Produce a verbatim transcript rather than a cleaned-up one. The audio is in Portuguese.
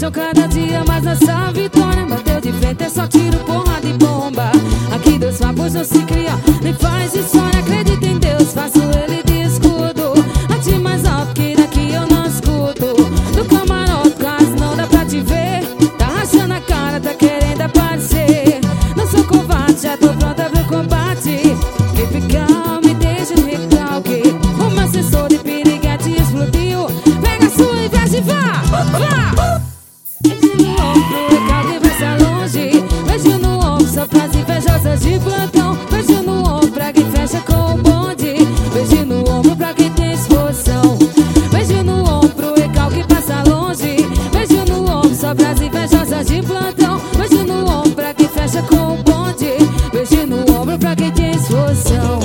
desejam cada dia mais nossa vitória. Bateu de frente, é só tiro, porrada e bomba. Aqui dois favos não se cria, nem faz história. Acredita em Deus, faço ele de escudo. Ate mais alto que daqui eu não escuto. Do camarote quase não dá pra te ver. Tá rachando a cara, tá querendo aparecer. Não sou covarde, já tô pronta pro combate. Keep calm, me deixa de recalque. O meu sensor de piriguete explodiu. Pega a sua inveja e vá, vá. Beijo no ombro, recalque, vai longe. Beijo no ombro, só pras invejosas de plantão. Beijo no ombro pra quem fecha com o bonde. Beijo no ombro pra quem tem exposição. Beijo no ombro, recalque, passa longe. Beijo no ombro, só pras invejosas de plantão. Beijo no ombro pra quem fecha com o bonde. Beijo no ombro pra quem tem exposição.